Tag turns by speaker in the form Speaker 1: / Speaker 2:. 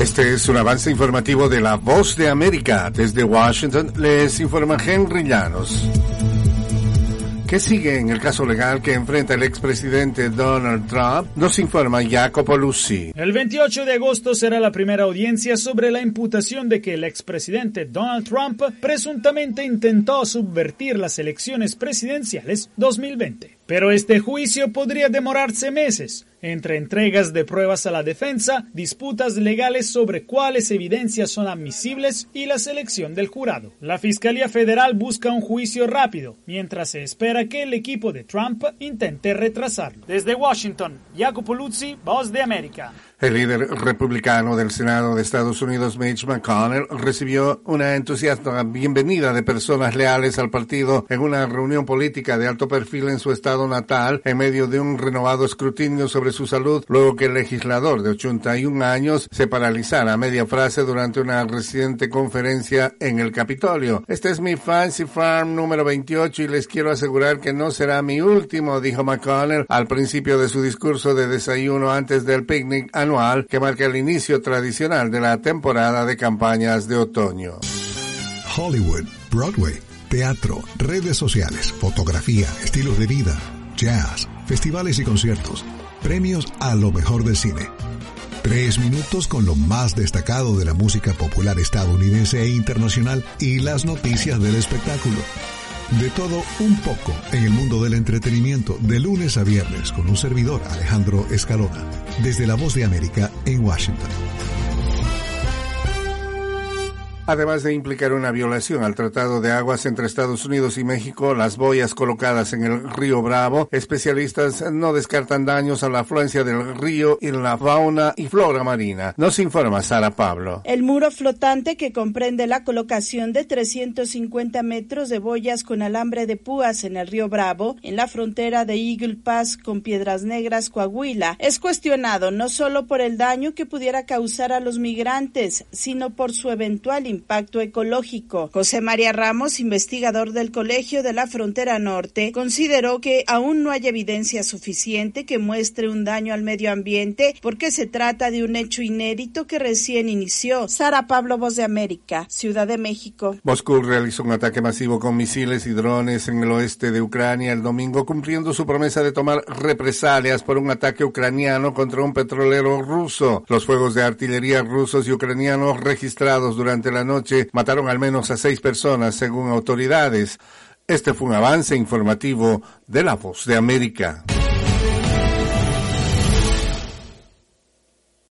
Speaker 1: Este es un avance informativo de La Voz de América. Desde Washington les informa Henry Llanos. ¿Qué sigue en el caso legal que enfrenta el expresidente Donald Trump? Nos informa Jacopo Luzzi.
Speaker 2: El 28 de agosto será la primera audiencia sobre la imputación de que el expresidente Donald Trump presuntamente intentó subvertir las elecciones presidenciales 2020. Pero este juicio podría demorarse meses, entre entregas de pruebas a la defensa, disputas legales sobre cuáles evidencias son admisibles y la selección del jurado. La Fiscalía Federal busca un juicio rápido, mientras se espera que el equipo de Trump intente retrasarlo. Desde Washington, Jacopo Luzzi, Voz de América.
Speaker 1: El líder republicano del Senado de Estados Unidos, Mitch McConnell, recibió una entusiasta bienvenida de personas leales al partido en una reunión política de alto perfil en su estado natal, en medio de un renovado escrutinio sobre su salud, luego que el legislador de 81 años se paralizara a media frase durante una reciente conferencia en el Capitolio. Este es mi Fancy Farm número 28 y les quiero asegurar que no será mi último, dijo McConnell al principio de su discurso de desayuno antes del picnic anual que marca el inicio tradicional de la temporada de campañas de otoño.
Speaker 3: Hollywood, Broadway, teatro, redes sociales, fotografía, estilos de vida, jazz, festivales y conciertos, premios a lo mejor del cine. 3 minutos con lo más destacado de la música popular estadounidense e internacional y las noticias del espectáculo. De todo un poco en el mundo del entretenimiento de lunes a viernes con un servidor, Alejandro Escalona, desde La Voz de América en Washington.
Speaker 1: Además de implicar una violación al Tratado de Aguas entre Estados Unidos y México, las boyas colocadas en el río Bravo, especialistas no descartan daños a la afluencia del río y la fauna y flora marina. Nos informa Sara Pablo.
Speaker 4: El muro flotante, que comprende la colocación de 350 metros de boyas con alambre de púas en el río Bravo, en la frontera de Eagle Pass con Piedras Negras, Coahuila, es cuestionado no solo por el daño que pudiera causar a los migrantes, sino por su eventual impacto ecológico. José María Ramos, investigador del Colegio de la Frontera Norte, consideró que aún no hay evidencia suficiente que muestre un daño al medio ambiente porque se trata de un hecho inédito que recién inició. Sara Pablo, Voz de América, Ciudad de México.
Speaker 1: Moscú realizó un ataque masivo con misiles y drones en el oeste de Ucrania el domingo, cumpliendo su promesa de tomar represalias por un ataque ucraniano contra un petrolero ruso. Los fuegos de artillería rusos y ucranianos registrados durante la noche mataron al menos a 6 personas, según autoridades. Este fue un avance informativo de La Voz de América.